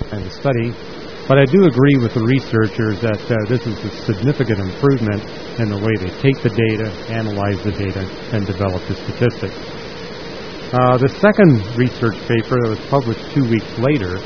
kind of study. But I do agree with the researchers that this is a significant improvement in the way they take the data, analyze the data, and develop the statistics. The second research paper that was published 2 weeks later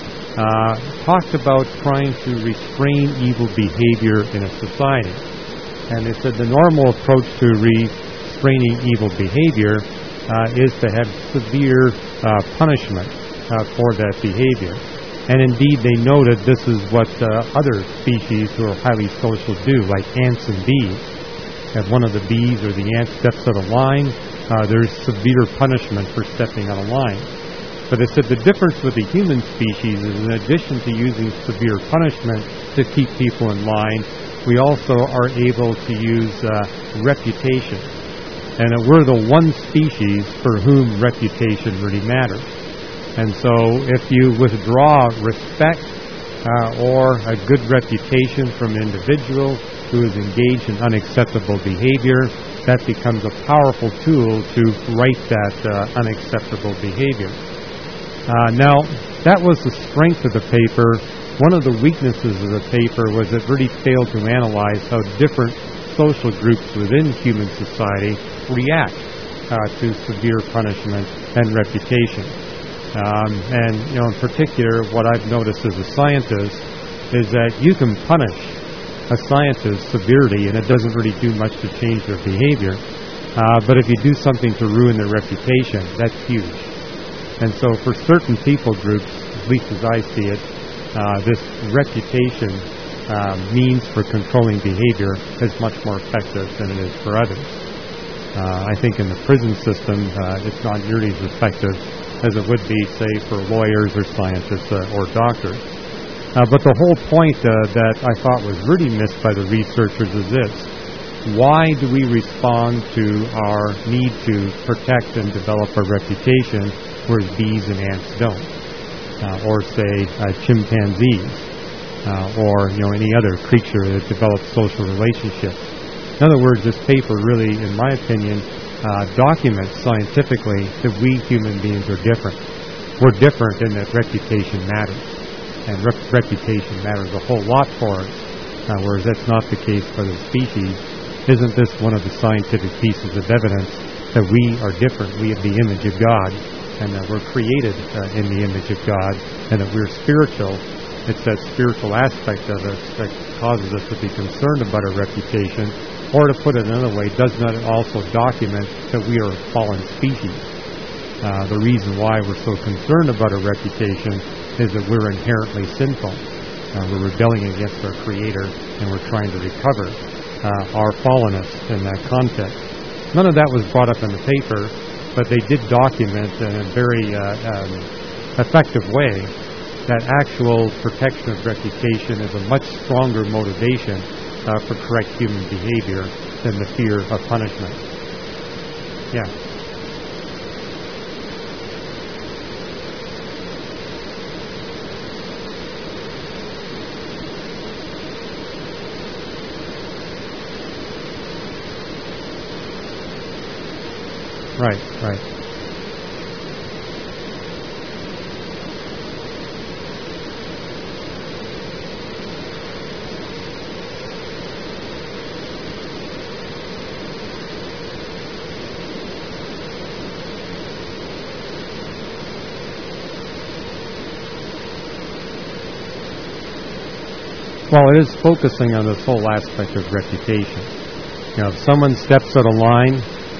talked about trying to restrain evil behavior in a society. And they said the normal approach to restraining evil behavior is to have severe punishment for that behavior. And indeed, they noted this is what other species who are highly social do, like ants and bees. If one of the bees or the ant steps out of line, there's severe punishment for stepping out of line. But they said the difference with the human species is in addition to using severe punishment to keep people in line, we also are able to use reputation. And we're the one species for whom reputation really matters. And so if you withdraw respect or a good reputation from an individual who is engaged in unacceptable behavior, that becomes a powerful tool to right that unacceptable behavior. Now, that was the strength of the paper. One of the weaknesses of the paper was it really failed to analyze how different social groups within human society react to severe punishment and reputation. And in particular, what I've noticed as a scientist is that you can punish a scientist severely and it doesn't really do much to change their behavior. But if you do something to ruin their reputation, that's huge. And so for certain people groups, at least as I see it, this reputation means for controlling behavior is much more effective than it is for others. I think in the prison system, it's not nearly as effective as it would be, say, for lawyers or scientists or doctors. But the whole point that I thought was really missed by the researchers is this. Why do we respond to our need to protect and develop our reputation, whereas bees and ants don't? Or, say, chimpanzees, or any other creature that develops social relationships. In other words, this paper really, in my opinion, documents scientifically that we human beings are different. We're different in that reputation matters. And reputation matters a whole lot for us, whereas that's not the case for the species. Isn't this one of the scientific pieces of evidence that we are different? We have the image of God, and that we're created in the image of God, and that we're spiritual. It's that spiritual aspect of us that causes us to be concerned about our reputation. Or to put it another way, does not also document that we are a fallen species. The reason why we're so concerned about our reputation is that we're inherently sinful. We're rebelling against our Creator, and we're trying to recover our fallenness in that context. None of that was brought up in the paper, but they did document in a very effective way that actual protection of reputation is a much stronger motivation for correct human behavior than the fear of punishment. Yeah. Right. Well, it is focusing on this whole aspect of reputation. If someone steps out of line,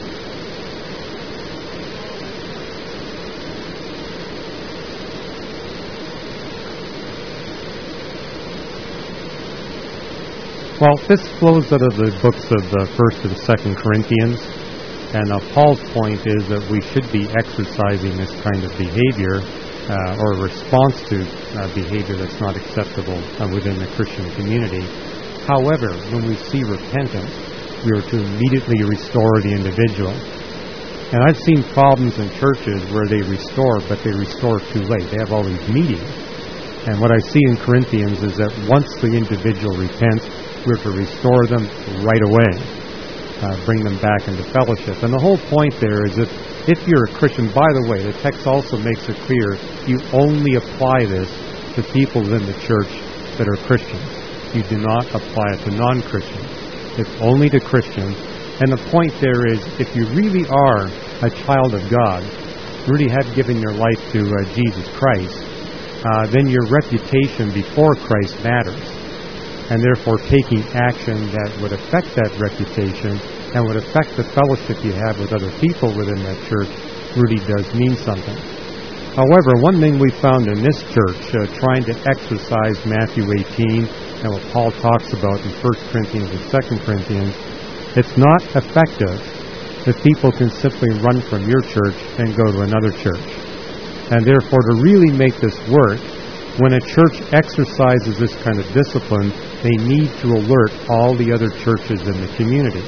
well, this flows out of the books of 1st and 2nd Corinthians, and Paul's point is that we should be exercising this kind of behavior or response to behavior that's not acceptable within the Christian community. However, when we see repentance, we are to immediately restore the individual. And I've seen problems in churches where they restore, but they restore too late. They have all these meetings. And what I see in Corinthians is that once the individual repents, we're to restore them right away, bring them back into fellowship. And the whole point there is that if you're a Christian, by the way, the text also makes it clear you only apply this to to people within the church that are Christians. You do not apply it to non-Christians. It's only to Christians. And the point there is, if you really are a child of God, really have given your life to Jesus Christ, then your reputation before Christ matters. And therefore taking action that would affect that reputation and would affect the fellowship you have with other people within that church really does mean something. However, one thing we found in this church, trying to exercise Matthew 18 and what Paul talks about in 1 Corinthians and 2 Corinthians, it's not effective if people can simply run from your church and go to another church. And therefore, to really make this work, when a church exercises this kind of discipline, they need to alert all the other churches in the community.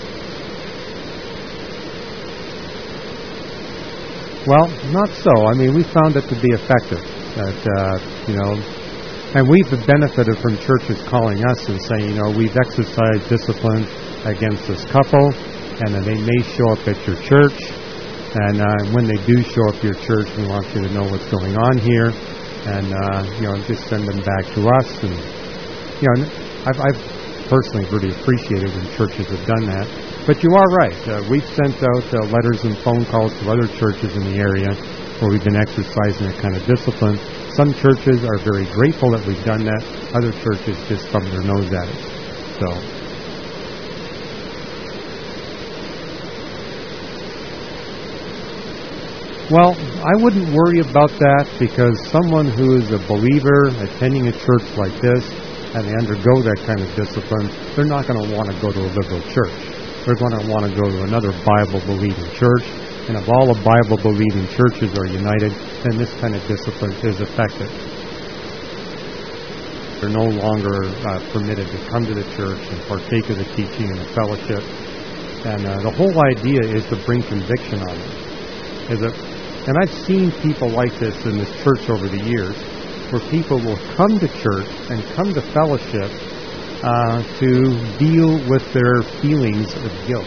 Well, not so. I mean, we found it to be effective. And we've benefited from churches calling us and saying, we've exercised discipline against this couple, and they may show up at your church. And when they do show up at your church, we want you to know what's going on here, and just send them back to us. And I've personally really appreciated when churches have done that. But you are right. We've sent out letters and phone calls to other churches in the area where we've been exercising that kind of discipline. Some churches are very grateful that we've done that. Other churches just thumb their nose at it. So, well, I wouldn't worry about that, because someone who is a believer attending a church like this and they undergo that kind of discipline, they're not going to want to go to a liberal church. They're going to want to go to another Bible-believing church. And if all the Bible-believing churches are united, then this kind of discipline is effective. They're no longer permitted to come to the church and partake of the teaching and the fellowship. And the whole idea is to bring conviction on them. And I've seen people like this in this church over the years, where people will come to church and come to fellowship to deal with their feelings of guilt.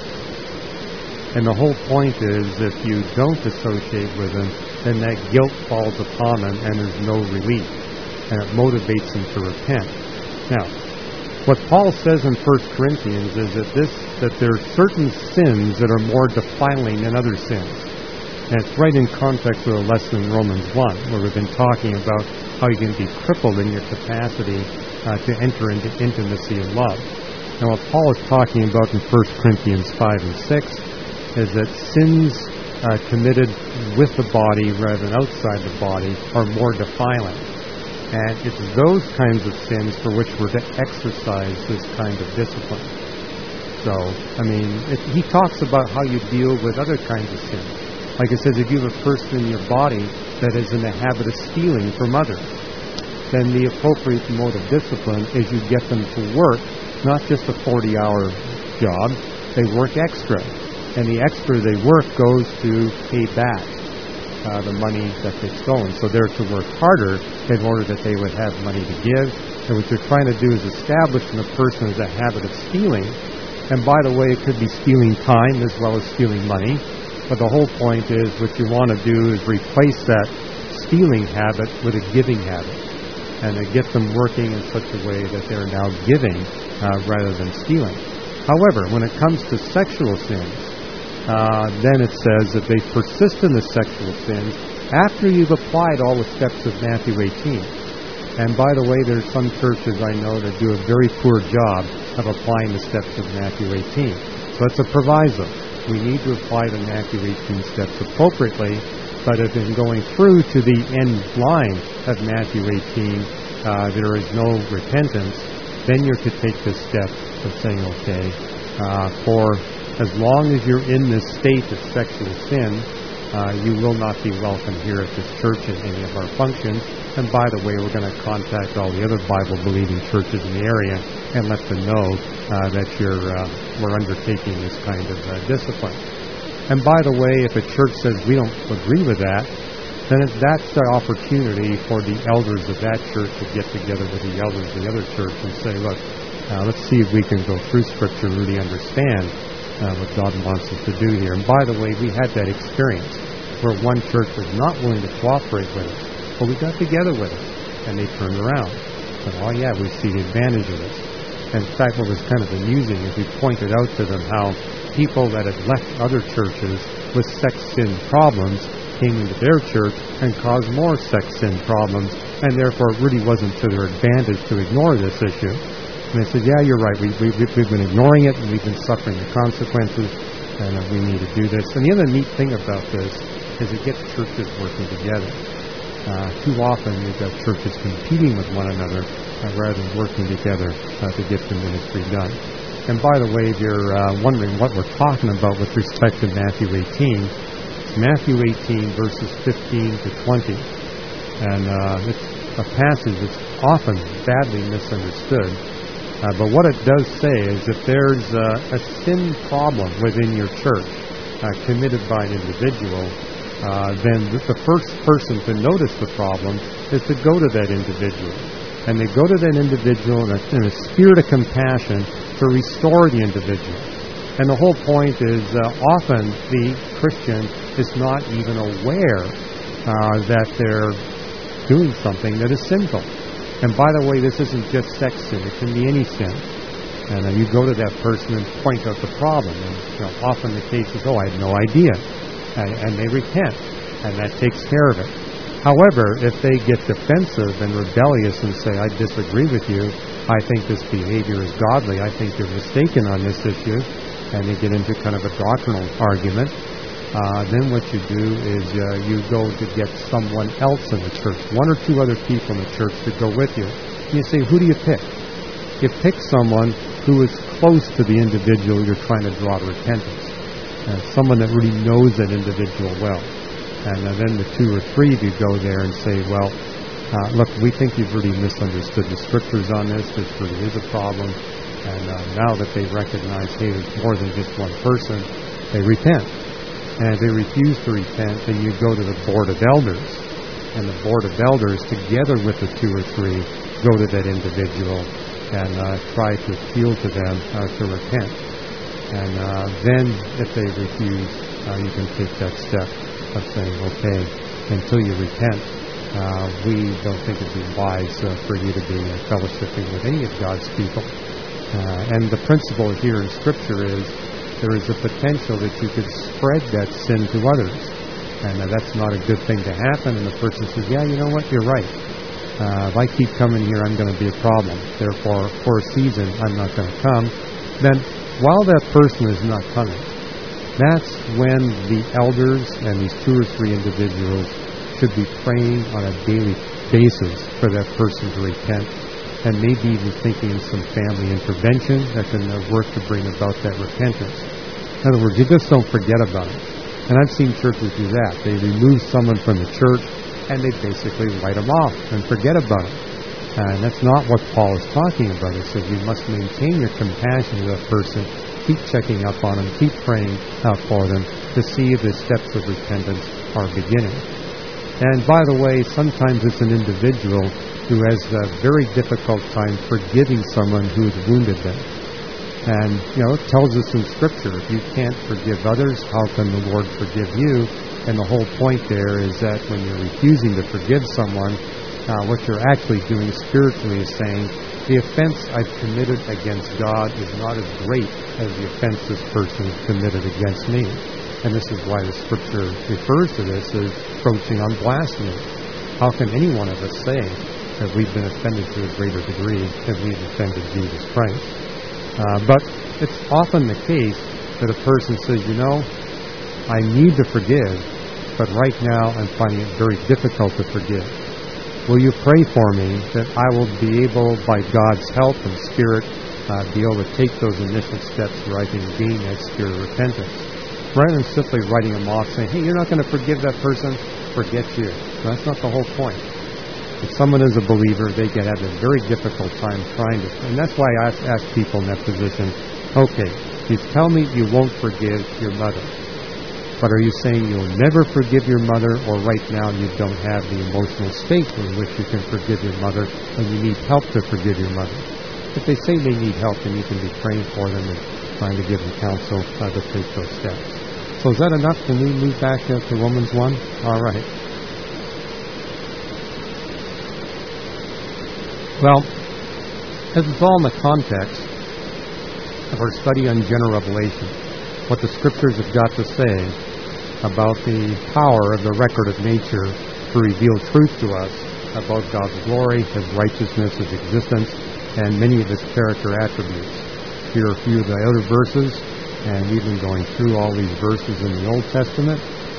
And the whole point is, if you don't associate with them, then that guilt falls upon them and there's no relief. And it motivates them to repent. Now, what Paul says in 1 Corinthians is that there are certain sins that are more defiling than other sins. And it's right in context with a lesson in Romans 1, where we've been talking about how you can be crippled in your capacity to enter into intimacy and love. And what Paul is talking about in 1 Corinthians 5 and 6 is that sins committed with the body rather than outside the body are more defiling. And it's those kinds of sins for which we're to exercise this kind of discipline. So, he talks about how you deal with other kinds of sins. Like it says, if you have a person in your body that is in the habit of stealing from others, then the appropriate mode of discipline is you get them to work, not just a 40-hour job, they work extra. And the extra they work goes to pay back the money that they've stolen. So they're to work harder in order that they would have money to give. And what you're trying to do is establish in the person as a habit of stealing. And by the way, it could be stealing time as well as stealing money. But the whole point is, what you want to do is replace that stealing habit with a giving habit. And to get them working in such a way that they're now giving rather than stealing. However, when it comes to sexual sins, then it says that they persist in the sexual sins after you've applied all the steps of Matthew 18. And by the way, there's some churches I know that do a very poor job of applying the steps of Matthew 18. So it's a proviso. We need to apply the Matthew 18 steps appropriately, but if in going through to the end line of Matthew 18, there is no repentance, then you're to take this step of saying, okay, for as long as you're in this state of sexual sin, you will not be welcome here at this church in any of our functions. And by the way, we're going to contact all the other Bible-believing churches in the area and let them know that we're undertaking this kind of discipline. And by the way, if a church says we don't agree with that, then that's the opportunity for the elders of that church to get together with the elders of the other church and say, look, let's see if we can go through Scripture and really understand what God wants us to do here. And by the way, we had that experience where one church was not willing to cooperate with us, but we got together with it. and they turned around. And, oh yeah, we see the advantage of this. In fact, what was kind of amusing is we pointed out to them how people that had left other churches with sex sin problems came into their church and caused more sex sin problems, and therefore it really wasn't to their advantage to ignore this issue. And they said, yeah, you're right, we've been ignoring it, and we've been suffering the consequences, and we need to do this. And the other neat thing about this is it gets churches working together. Too often you've got churches competing with one another rather than working together to get the ministry done. And by the way, if you're wondering what we're talking about with respect to Matthew 18, Matthew 18, verses 15 to 20. And it's a passage that's often badly misunderstood. But what it does say is if there's a sin problem within your church committed by an individual, then the first person to notice the problem is to go to that individual. And they go to that individual in a spirit of compassion to restore the individual. And the whole point is often the Christian is not even aware that they're doing something that is sinful. And by the way, this isn't just sex sin. It can be any sin. And you go to that person and point out the problem. And often the case is, oh, I had no idea. And they repent. And that takes care of it. However, if they get defensive and rebellious and say, I disagree with you, I think this behavior is godly, I think you're mistaken on this issue, and they get into kind of a doctrinal argument, then what you do is you go to get someone else in the church, one or two other people in the church to go with you. And you say, who do you pick? You pick someone who is close to the individual you're trying to draw to repentance, someone that really knows that individual well. And then the two or three of you go there and say, well, look, we think you've really misunderstood the Scriptures on this. This really is a problem. And now that they recognize, hey, there's more than just one person, they repent. And if they refuse to repent, then you go to the Board of Elders. And the Board of Elders, together with the two or three, go to that individual and try to appeal to them to repent. And then, if they refuse, you can take that step of saying, okay, until you repent, we don't think it'd be wise for you to be fellowshipping with any of God's people. And the principle here in Scripture is there is a potential that you could spread that sin to others. And that's not a good thing to happen. And the person says, yeah, you know what, you're right. If I keep coming here, I'm going to be a problem. Therefore, for a season, I'm not going to come. Then, while that person is not coming, that's when the elders and these two or three individuals should be praying on a daily basis for that person to repent, and maybe even thinking of some family intervention that can work to bring about that repentance. In other words, you just don't forget about it. And I've seen churches do that. They remove someone from the church, and they basically write them off and forget about it. And that's not what Paul is talking about. He says you must maintain your compassion to that person, keep checking up on them, keep praying out for them to see if the steps of repentance are beginning. And by the way, sometimes it's an individual who has a very difficult time forgiving someone who's wounded them. And, it tells us in Scripture, if you can't forgive others, how can the Lord forgive you? And the whole point there is that when you're refusing to forgive someone, what you're actually doing spiritually is saying, the offense I've committed against God is not as great as the offense this person has committed against me. And this is why the Scripture refers to this as approaching on blasphemy. How can any one of us say that we've been offended to a greater degree than we've offended Jesus Christ? But it's often the case that a person says, I need to forgive, but right now I'm finding it very difficult to forgive. Will you pray for me that I will be able, by God's help and Spirit, be able to take those initial steps where I can gain that spirit of repentance? Rather than simply writing them off, saying, hey, you're not going to forgive that person, forget you. No, that's not the whole point. If someone is a believer, they can have a very difficult time trying to... And that's why I ask people in that position, okay, you tell me you won't forgive your mother. But are you saying you'll never forgive your mother, or right now you don't have the emotional state in which you can forgive your mother, and you need help to forgive your mother? If they say they need help, then you can be praying for them and trying to give them counsel to take those steps. So is that enough? Can we move back to Romans 1? All right. Well, this is all in the context of our study on general revelation, what the Scriptures have got to say about the power of the record of nature to reveal truth to us about God's glory, His righteousness, His existence, and many of His character attributes. Here are a few of the outer verses, and we've been going through all these verses in the Old Testament.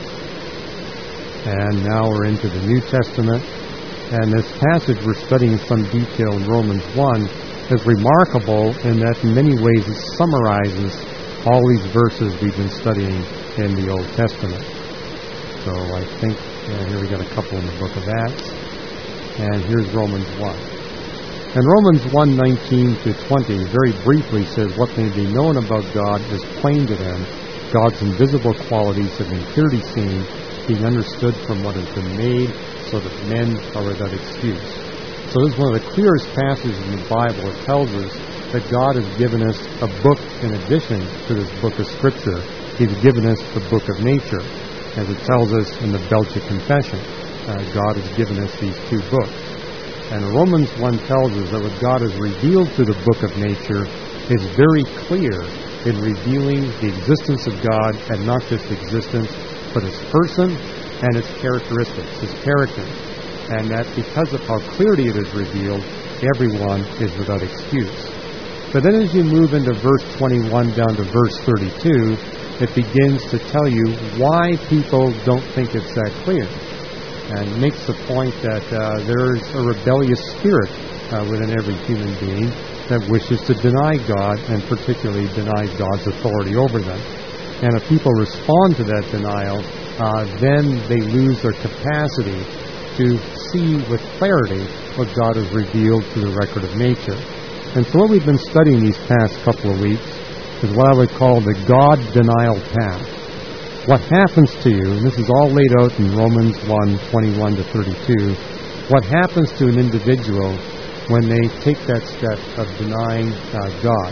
And now we're into the New Testament. And this passage we're studying in some detail in Romans 1 is remarkable in that in many ways it summarizes all these verses we've been studying in the Old Testament. So I think, here we got a couple in the book of Acts. And here's Romans 1. And Romans 1:19 to 20 very briefly says, what may be known about God is plain to them. God's invisible qualities have been clearly seen, being understood from what has been made, so that men are without excuse. So this is one of the clearest passages in the Bible. It tells us that God has given us a book in addition to this book of Scripture. He's given us the book of nature, as it tells us in the Belgic Confession. God has given us these two books. And Romans 1 tells us that what God has revealed through the book of nature is very clear in revealing the existence of God, and not just existence, but His person and His characteristics, His character. And that because of how clearly it is revealed, everyone is without excuse. But then as you move into verse 21 down to verse 32, it begins to tell you why people don't think it's that clear. And makes the point that there's a rebellious spirit within every human being that wishes to deny God, and particularly deny God's authority over them. And if people respond to that denial, then they lose their capacity to see with clarity what God has revealed through the record of nature. And so what we've been studying these past couple of weeks is what I would call the God denial path. What happens to you, and this is all laid out in Romans 1:21 to 32, what happens to an individual when they take that step of denying God.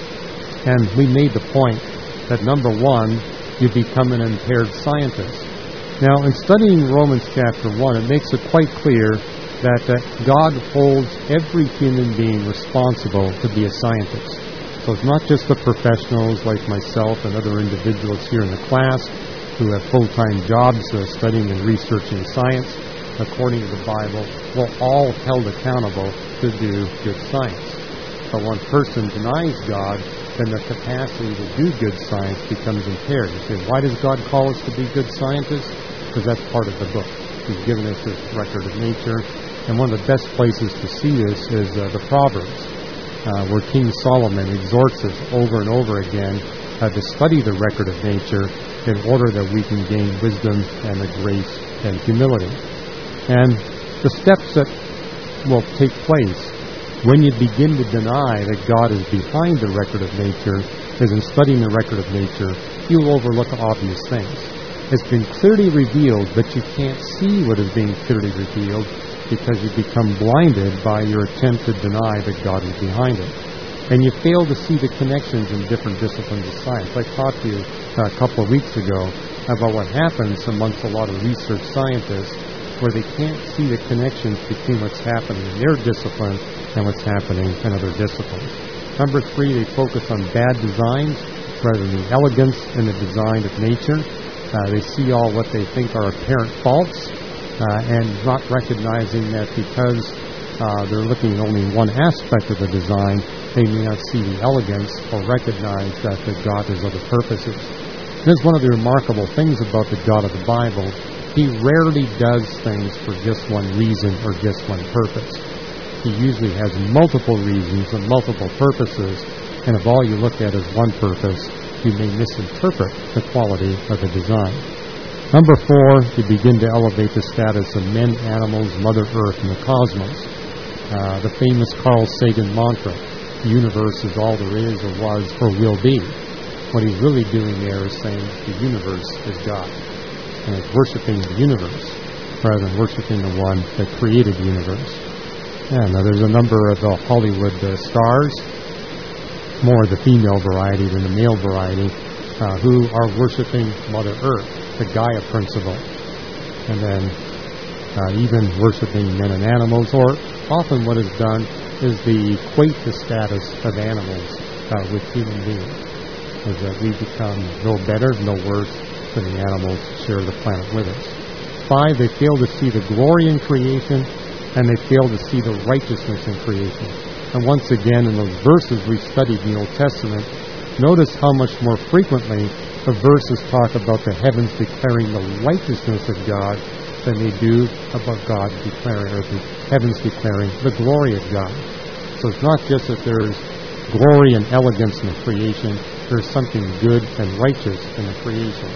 And we made the point that, number one, you become an impaired scientist. Now, in studying Romans chapter 1, it makes it quite clear that God holds every human being responsible to be a scientist. So it's not just the professionals like myself and other individuals here in the class who have full-time jobs studying and researching science. According to the Bible, we're all held accountable to do good science. But when a person denies God, then the capacity to do good science becomes impaired. You say, why does God call us to be good scientists? Because that's part of the book. He's given us this record of nature. And one of the best places to see this is the Proverbs, where King Solomon exhorts us over and over again to study the record of nature in order that we can gain wisdom and the grace and humility. And the steps that will take place when you begin to deny that God is behind the record of nature is in studying the record of nature, you'll overlook obvious things. It's been clearly revealed, but you can't see what is being clearly revealed because you become blinded by your attempt to deny that God is behind it. And you fail to see the connections in different disciplines of science. I talked to you a couple of weeks ago about what happens amongst a lot of research scientists where they can't see the connections between what's happening in their discipline and what's happening in other disciplines. Number 3, they focus on bad designs rather than the elegance in the design of nature. They see all what they think are apparent faults and not recognizing that because they're looking at only one aspect of the design, they may not see the elegance or recognize that God has other purposes. This is one of the remarkable things about the God of the Bible. He rarely does things for just one reason or just one purpose. He usually has multiple reasons and multiple purposes, and if all you look at is one purpose, you may misinterpret the quality of the design. Number 4, you begin to elevate the status of men, animals, Mother Earth, and the cosmos. The famous Carl Sagan mantra, the universe is all there is or was or will be. What he's really doing there is saying the universe is God. And it's worshiping the universe rather than worshiping the one that created the universe. Yeah, now there's a number of Hollywood stars, more the female variety than the male variety, who are worshiping Mother Earth, the Gaia principle. And then even worshiping men and animals, or often what is done is they equate the status of animals with human beings, is that we become no better, no worse than the animals who share the planet with us. 5, they fail to see the glory in creation, and they fail to see the righteousness in creation. And once again, in those verses we studied in the Old Testament, notice how much more frequently the verses talk about the heavens declaring the righteousness of God than they do about God declaring, or the heavens declaring the glory of God. So it's not just that there's glory and elegance in the creation, there's something good and righteous in the creation.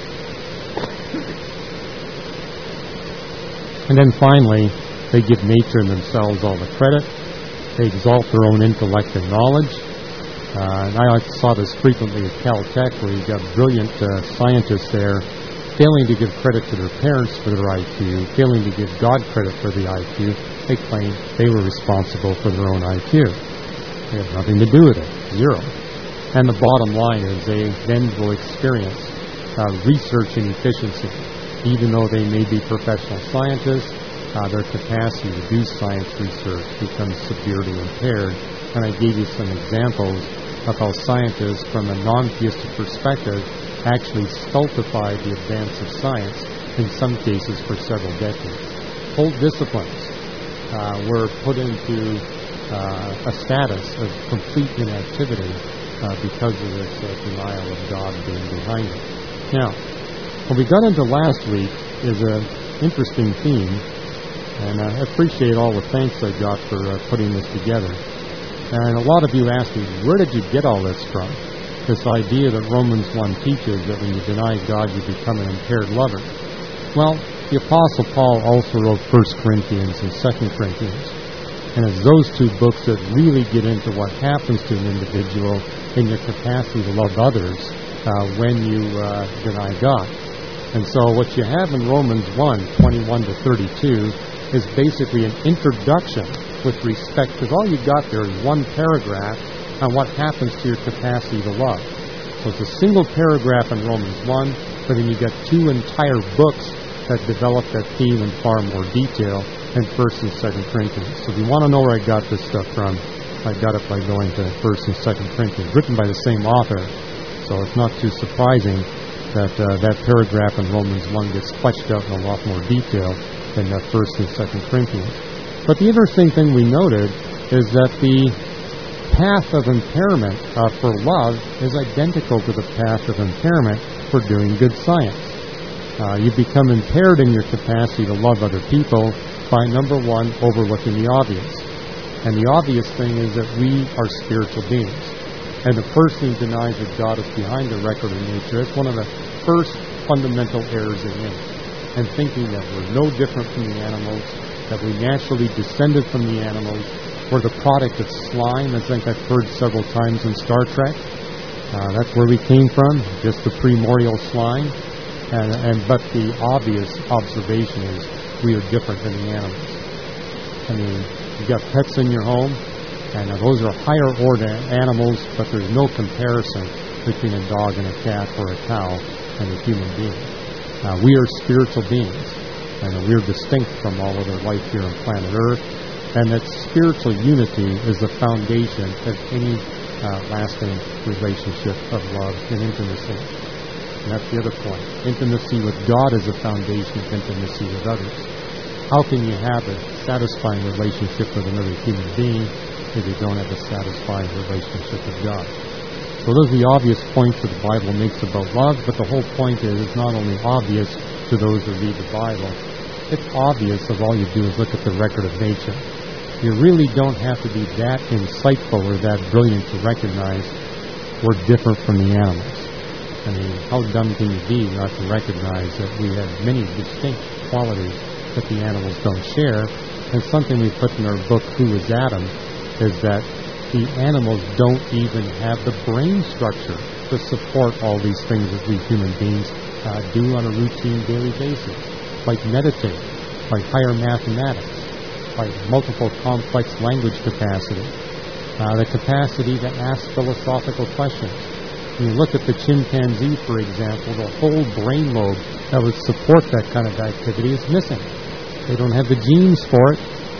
And then finally, they give nature and themselves all the credit. They exalt their own intellect and knowledge. And I saw this frequently at Caltech, where you've got brilliant scientists there failing to give credit to their parents for their IQ, failing to give God credit for the IQ. They claim they were responsible for their own IQ. They have nothing to do with it. Zero. And the bottom line is they then will experience research inefficiency. Even though they may be professional scientists, their capacity to do science research becomes severely impaired. And I gave you some examples of how scientists, from a non-theistic perspective, actually stultify the advance of science, in some cases for several decades. Whole disciplines were put into a status of complete inactivity because of this denial of God being behind it. Now, what we got into last week is an interesting theme, and I appreciate all the thanks I got for putting this together. And a lot of you asked me, where did you get all this from? This idea that Romans 1 teaches that when you deny God, you become an impaired lover. Well, the Apostle Paul also wrote 1 Corinthians and 2 Corinthians. And it's those two books that really get into what happens to an individual in your capacity to love others when you deny God. And so what you have in Romans 1, 21 to 32, is basically an introduction with respect, because all you got there is one paragraph on what happens to your capacity to love. So it's a single paragraph in Romans 1, but then you get 2 entire books that develop that theme in far more detail in 1 and 2 Corinthians. So if you want to know where I got this stuff from, I got it by going to 1 and 2 Corinthians, written by the same author. So it's not too surprising that that paragraph in Romans 1 gets fleshed out in a lot more detail than 1 and 2 Corinthians. But the interesting thing we noted is that the path of impairment for love is identical to the path of impairment for doing good science. You become impaired in your capacity to love other people by, number 1, overlooking the obvious. And the obvious thing is that we are spiritual beings. And the person who denies that God is behind the record of nature is one of the first fundamental errors in man. And thinking that we're no different from the animals, that we naturally descended from the animals, we're the product of slime, as I think I've heard several times in Star Trek. That's where we came from, just the primordial slime. But the obvious observation is we are different than the animals. I mean, you've got pets in your home, and those are higher order animals, but there's no comparison between a dog and a cat or a cow and a human being. We are spiritual beings, and we're distinct from all other life here on planet Earth, and that spiritual unity is the foundation of any lasting relationship of love and intimacy. And that's the other point. Intimacy with God is the foundation of intimacy with others. How can you have a satisfying relationship with another human being if you don't have a satisfying relationship with God? So those are the obvious points that the Bible makes about love, but the whole point is it's not only obvious to those who read the Bible, it's obvious if all you do is look at the record of nature. You really don't have to be that insightful or that brilliant to recognize we're different from the animals. I mean, how dumb can you be not to recognize that we have many distinct qualities that the animals don't share? And something we put in our book, Who is Adam, is that the animals don't even have the brain structure to support all these things that we human beings do on a routine daily basis, like meditate, like higher mathematics, like multiple complex language capacity, the capacity to ask philosophical questions. When you look at the chimpanzee, for example, the whole brain lobe that would support that kind of activity is missing. They don't have the genes for it,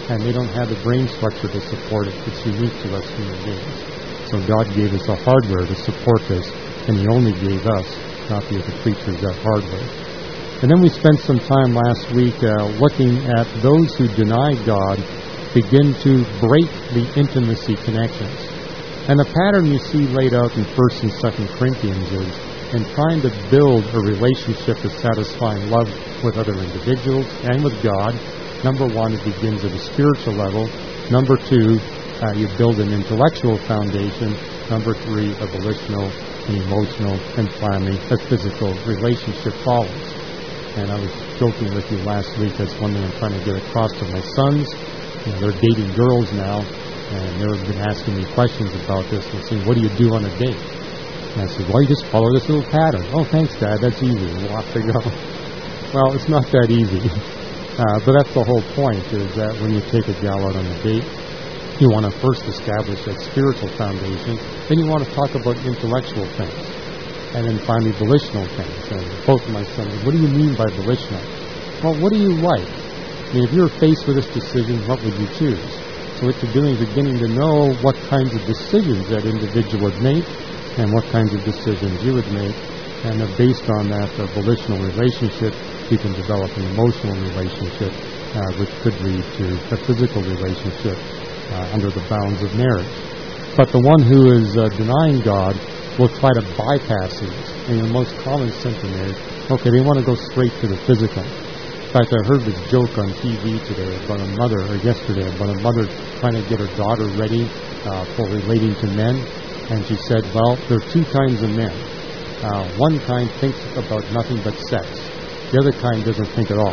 and they don't have the brain structure to support it. It's unique to us human beings. So God gave us the hardware to support this, and He only gave us, not the other creatures, that hardware. And then we spent some time last week looking at those who deny God begin to break the intimacy connections. And the pattern you see laid out in 1st and 2nd Corinthians is in trying to build a relationship of satisfying love with other individuals and with God. Number one, it begins at a spiritual level. Number two, you build an intellectual foundation. Number three, a volitional, an emotional, and finally, a physical relationship follows. And I was joking with you last week. That's one thing I'm trying to get across to my sons. They're dating girls now, and they've been asking me questions about this and saying, what do you do on a date? And I said, well, you just follow this little pattern. Oh, thanks, Dad. That's easy. And off they go. Well, it's not that easy. But that's the whole point, is that when you take a gal out on a date, you want to first establish that spiritual foundation. Then you want to talk about intellectual things. And then finally, volitional things. And both of my sons, what do you mean by volitional? Well, what do you like? I mean, if you were faced with this decision, what would you choose? So what you're doing is beginning to know what kinds of decisions that individual would make and what kinds of decisions you would make. And based on that volitional relationship, you can develop an emotional relationship, which could lead to a physical relationship under the bounds of marriage. But the one who is denying God will try to bypass these. And the most common symptom is, okay, they want to go straight to the physical. In fact, I heard this joke on TV today about a mother, or yesterday, about a mother trying to get her daughter ready for relating to men. And she said, well, there are two kinds of men. One kind thinks about nothing but sex. The other kind doesn't think at all.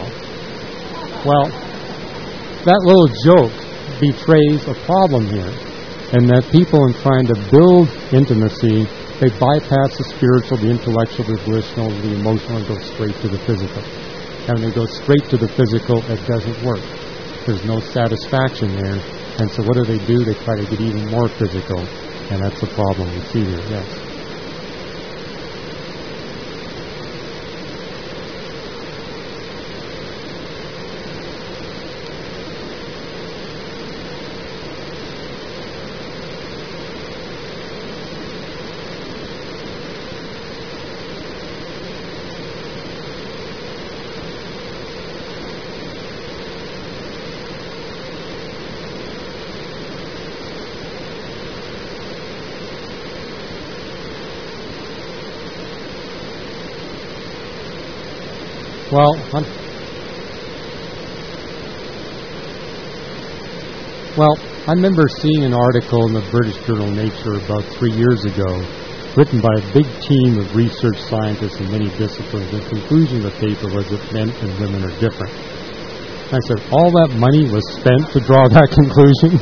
Well, that little joke betrays a problem here. And that people, in trying to build intimacy, they bypass the spiritual, the intellectual, the volitional, the emotional, and go straight to the physical. And when they go straight to the physical, it doesn't work. There's no satisfaction there. And so what do? They try to get even more physical. And that's the problem we see here, yes. Well, I remember seeing an article in the British journal Nature about 3 years ago, written by a big team of research scientists in many disciplines. The conclusion of the paper was that men and women are different. I said, all that money was spent to draw that conclusion?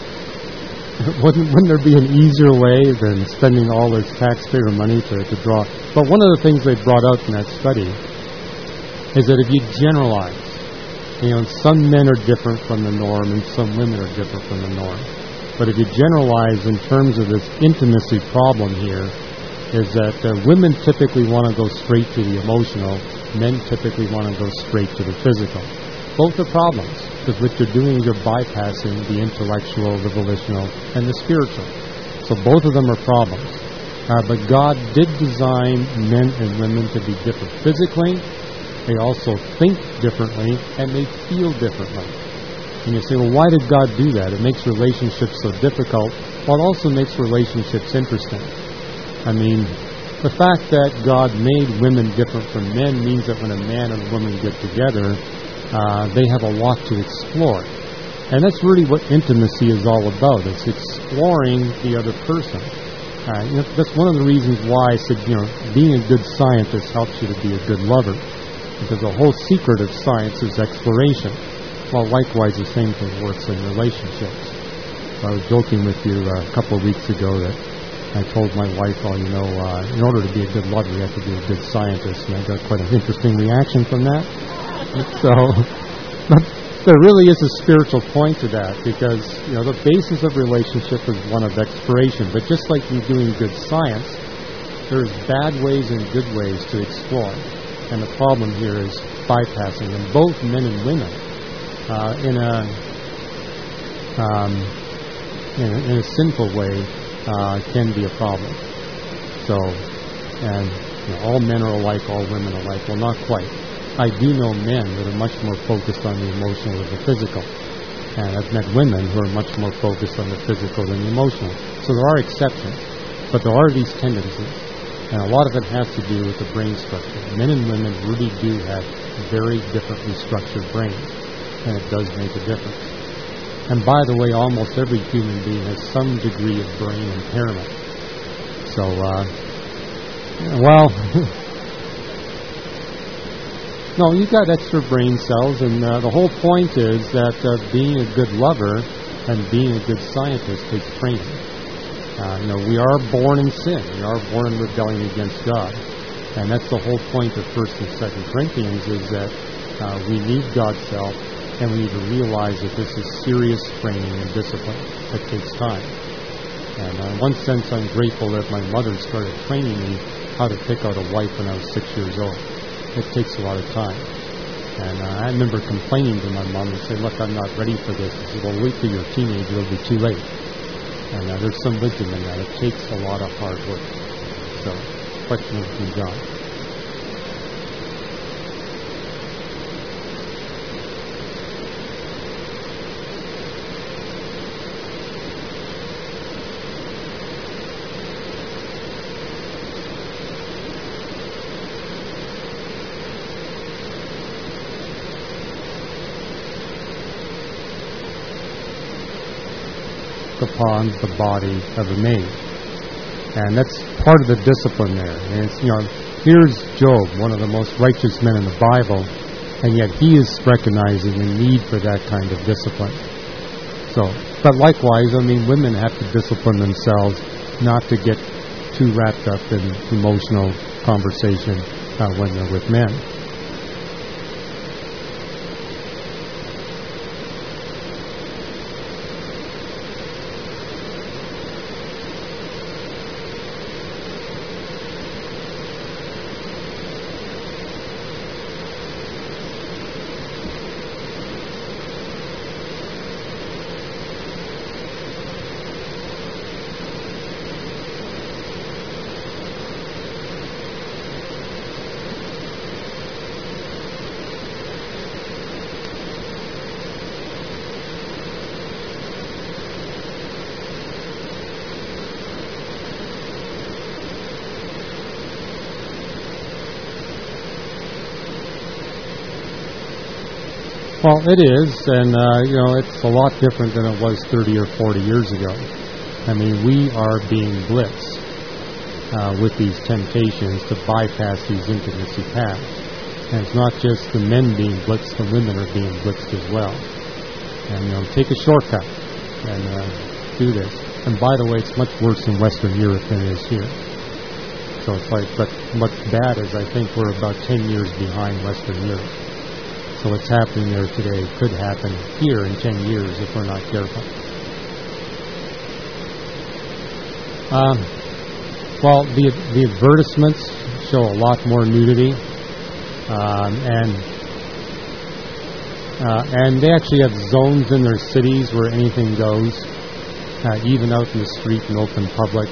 Wouldn't there be an easier way than spending all this taxpayer money to draw? But one of the things they brought out in that study is that if you generalize, some men are different from the norm and some women are different from the norm. But if you generalize in terms of this intimacy problem here, is that women typically want to go straight to the emotional, men typically want to go straight to the physical. Both are problems, because what you're doing is you're bypassing the intellectual, the volitional, and the spiritual. So both of them are problems. But God did design men and women to be different physically. They also think differently, and they feel differently. And you say, well, why did God do that? It makes relationships so difficult. Well, it also makes relationships interesting. I mean, the fact that God made women different from men means that when a man and a woman get together, they have a lot to explore. And that's really what intimacy is all about. It's exploring the other person. That's one of the reasons why I said, being a good scientist helps you to be a good lover. Because the whole secret of science is exploration. Well, likewise, the same thing works in relationships. So I was joking with you a couple of weeks ago that I told my wife, in order to be a good lover, you have to be a good scientist. And I got quite an interesting reaction from that. So, but there really is a spiritual point to that, because, the basis of relationship is one of exploration. But just like in doing good science, there's bad ways and good ways to explore. And the problem here is bypassing them, both men and women. In a in a sinful way can be a problem. So, and all men are alike, all women are alike. Well, not quite. I do know men that are much more focused on the emotional than the physical. And I've met women who are much more focused on the physical than the emotional. So there are exceptions, but there are these tendencies. And a lot of it has to do with the brain structure. Men and women really do have very differently structured brains, and it does make a difference. And by the way, almost every human being has some degree of brain impairment. So, no, you've got extra brain cells, and the whole point is that being a good lover and being a good scientist takes training. We are born in sin. We are born in rebellion against God. And that's the whole point of 1st and 2nd Corinthians, is that we need God's help, and we need to realize that this is serious training and discipline that takes time. And in one sense, I'm grateful that my mother started training me how to pick out a wife when I was 6 years old. It takes a lot of time. And I remember complaining to my mom and saying, look, I'm not ready for this. She said, well, wait till you're a teenager, it'll be too late. And there's some wisdom in that. It takes a lot of hard work. So, question from John. Upon the body of a maid. And that's part of the discipline there. And it's, here's Job, one of the most righteous men in the Bible, and yet he is recognizing the need for that kind of discipline. So, but likewise, women have to discipline themselves not to get too wrapped up in emotional conversation when they're with men. Well, it is, and it's a lot different than it was 30 or 40 years ago. We are being blitzed with these temptations to bypass these intimacy paths. And it's not just the men being blitzed, the women are being blitzed as well. And, take a shortcut and do this. And by the way, it's much worse in Western Europe than it is here. So it's like, but what's bad is I think we're about 10 years behind Western Europe. So what's happening there today could happen here in 10 years if we're not careful. The advertisements show a lot more nudity, and they actually have zones in their cities where anything goes, even out in the street and open public.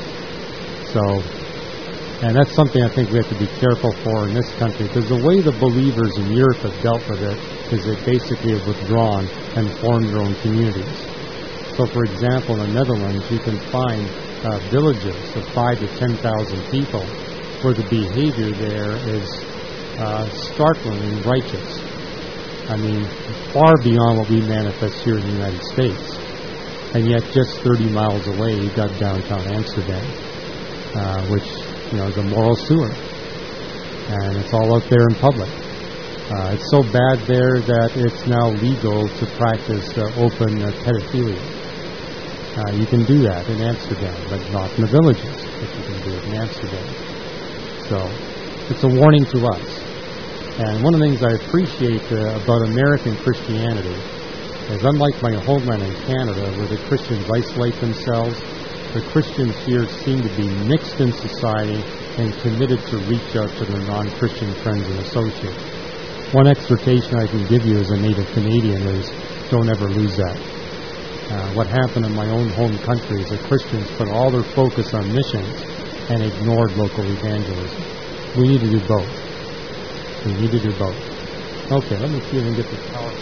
And that's something I think we have to be careful for in this country, because the way the believers in Europe have dealt with it is they basically have withdrawn and formed their own communities. So, for example, in the Netherlands, you can find villages of 5,000 to 10,000 people where the behavior there is startlingly righteous. Far beyond what we manifest here in the United States. And yet, just 30 miles away, you've got downtown Amsterdam, which is a moral sewer. And it's all out there in public. It's so bad there that it's now legal to practice open pedophilia. You can do that in Amsterdam, but not in the villages, but you can do it in Amsterdam. So it's a warning to us. And one of the things I appreciate about American Christianity is, unlike my homeland in Canada, where the Christians isolate themselves, the Christians here seem to be mixed in society and committed to reach out to their non-Christian friends and associates. One exhortation I can give you as a native Canadian is, don't ever lose that. What happened in my own home country is that Christians put all their focus on missions and ignored local evangelism. We need to do both. We need to do both. Okay, let me see if I can get this power.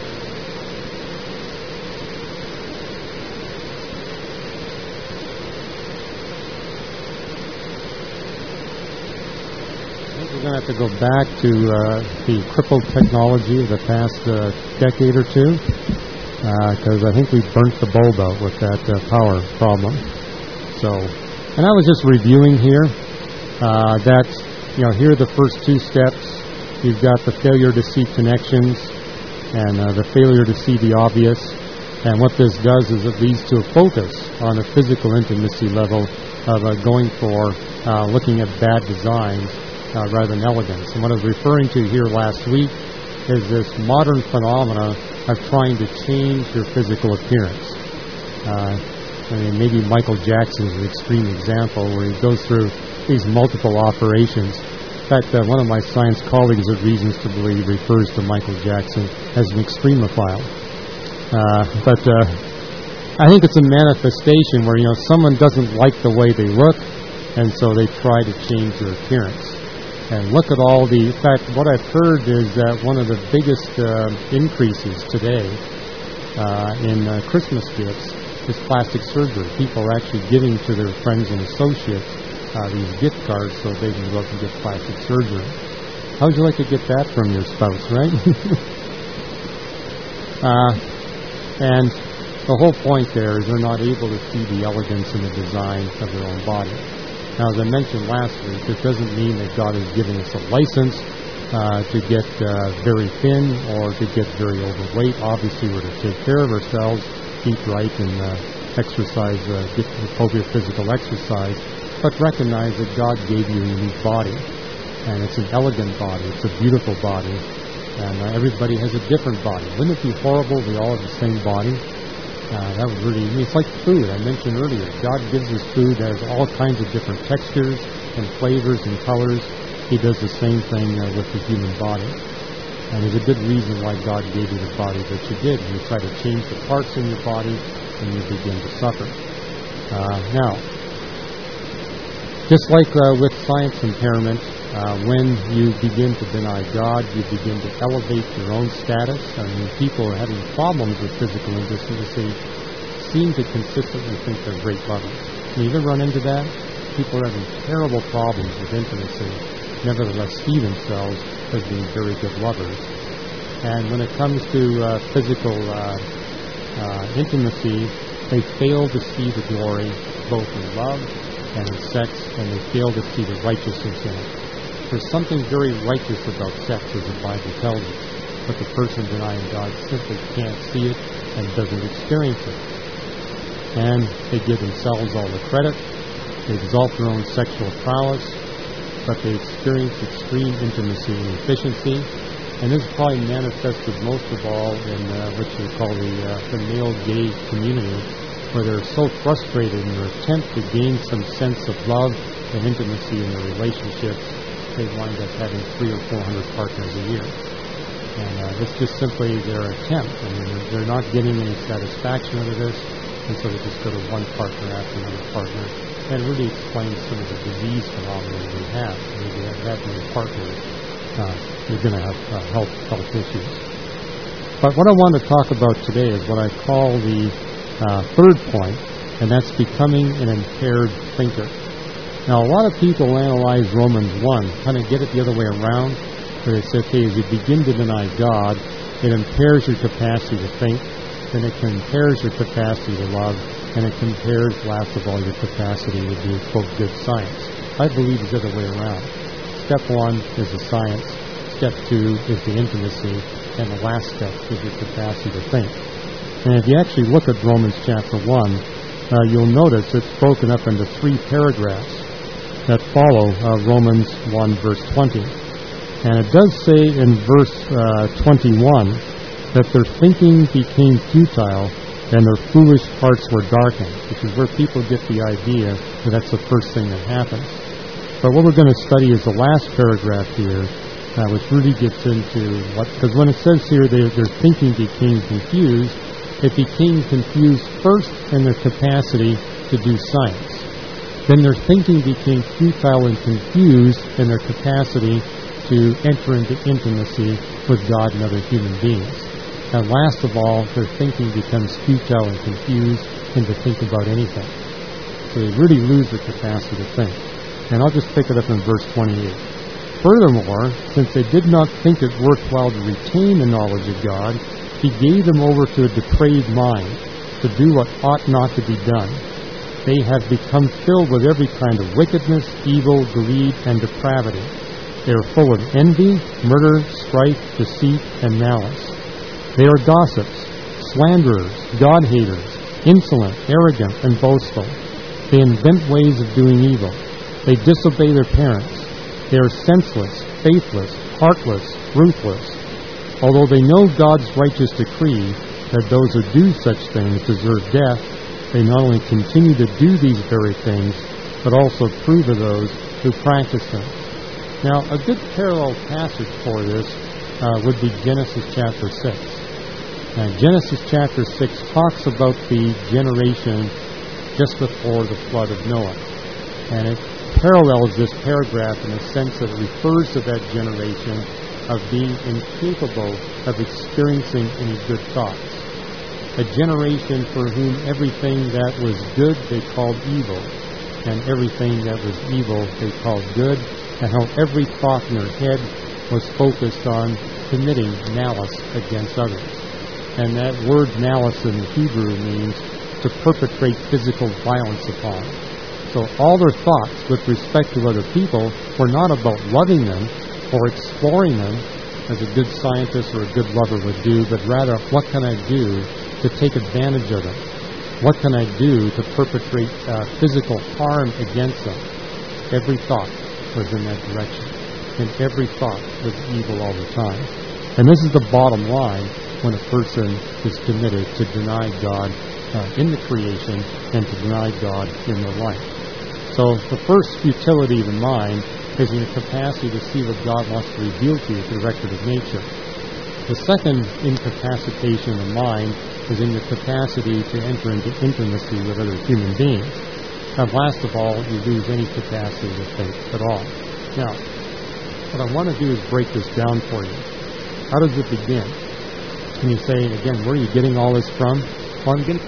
We're going to have to go back to the crippled technology of the past decade or two, because I think we burnt the bulb out with that power problem. So, and I was just reviewing here that, here are the first two steps. You've got the failure to see connections and the failure to see the obvious. And what this does is it leads to a focus on a physical intimacy level of going for looking at bad designs rather than elegance. And what I was referring to here last week is this modern phenomena of trying to change your physical appearance. Maybe Michael Jackson is an extreme example where he goes through these multiple operations. In fact, one of my science colleagues at Reasons to Believe refers to Michael Jackson as an extremophile. But I think it's a manifestation where, someone doesn't like the way they look, and so they try to change their appearance. And look at all in fact, what I've heard is that one of the biggest increases today in Christmas gifts is plastic surgery. People are actually giving to their friends and associates these gift cards so they can go out and get plastic surgery. How would you like to get that from your spouse, right? And the whole point there is they're not able to see the elegance and the design of their own body. Now, as I mentioned last week, this doesn't mean that God is giving us a license to get very thin or to get very overweight. Obviously, we're to take care of ourselves, eat right, and exercise, get appropriate physical exercise, but recognize that God gave you a unique body, and it's an elegant body, it's a beautiful body, and everybody has a different body. Wouldn't it be horrible if we all have the same body? That would really, it's like food. I mentioned earlier, God gives us food that has all kinds of different textures and flavors and colors. He does the same thing with the human body. And there's a good reason why God gave you the body that you did. You try to change the parts in your body, and you begin to suffer. Now, just like with science impairment, when you begin to deny God, you begin to elevate your own status. I mean, people are having problems with physical intimacy seem to consistently think they're great lovers. Can you ever run into that? People are having terrible problems with intimacy, nevertheless see themselves as being very good lovers. And when it comes to physical intimacy, they fail to see the glory both in love and in sex, and they fail to see the righteousness in it. There's something very righteous about sex, as the Bible tells us, but the person denying God simply can't see it and doesn't experience it. And they give themselves all the credit, they exalt their own sexual prowess, but they experience extreme intimacy and efficiency. And this is probably manifested most of all in what you call the male gay community, where they're so frustrated in their attempt to gain some sense of love and intimacy in their relationships, they wind up having 300 or 400 partners a year. And it's just simply their attempt. I mean, they're not getting any satisfaction out of this, and so they just go to one partner after another partner. And it really explains some of the disease phenomena we have. I mean, if you have that many partners, you're going to have health issues. But what I want to talk about today is what I call the third point, and that's becoming an impaired thinker. Now, a lot of people analyze Romans 1, kind of get it the other way around, where they say, okay, as you begin to deny God, it impairs your capacity to think, then it impairs your capacity to love, and it impairs, last of all, your capacity to do, quote, good science. I believe it's the other way around. Step 1 is the science, step 2 is the intimacy, and the last step is your capacity to think. And if you actually look at Romans chapter 1, you'll notice it's broken up into 3 paragraphs that follow Romans 1, verse 20. And it does say in verse 21 that their thinking became futile and their foolish hearts were darkened, which is where people get the idea that that's the first thing that happens. But what we're going to study is the last paragraph here, which really gets into what, because when it says here their thinking became confused, it became confused first in their capacity to do science. Then their thinking became futile and confused in their capacity to enter into intimacy with God and other human beings. And last of all, their thinking becomes futile and confused and to think about anything. So they really lose their capacity to think. And I'll just pick it up in verse 28. Furthermore, since they did not think it worthwhile to retain the knowledge of God, He gave them over to a depraved mind to do what ought not to be done. They have become filled with every kind of wickedness, evil, greed, and depravity. They are full of envy, murder, strife, deceit, and malice. They are gossips, slanderers, God-haters, insolent, arrogant, and boastful. They invent ways of doing evil. They disobey their parents. They are senseless, faithless, heartless, ruthless. Although they know God's righteous decree that those who do such things deserve death, they not only continue to do these very things, but also approve of those who practice them. Now, a good parallel passage for this would be Genesis chapter 6. Now, Genesis chapter 6 talks about the generation just before the flood of Noah. And it parallels this paragraph in the sense that it refers to that generation of being incapable of experiencing any good thoughts. A generation for whom everything that was good they called evil, and everything that was evil they called good, and how every thought in their head was focused on committing malice against others. And that word malice in the Hebrew means to perpetrate physical violence upon. So all their thoughts with respect to other people were not about loving them or exploring them as a good scientist or a good lover would do, but rather, what can I do to take advantage of them? What can I do to perpetrate physical harm against them? Every thought was in that direction. And every thought was evil all the time. And this is the bottom line when a person is committed to deny God in the creation and to deny God in their life. So the first futility of the mind is in the capacity to see what God wants to reveal to you through the record of nature. The second incapacitation of the mind is in the capacity to enter into intimacy with other human beings. And last of all, you lose any capacity to think at all. Now, what I want to do is break this down for you. How does it begin? And you say, again, where are you getting all this from? Well, I'm getting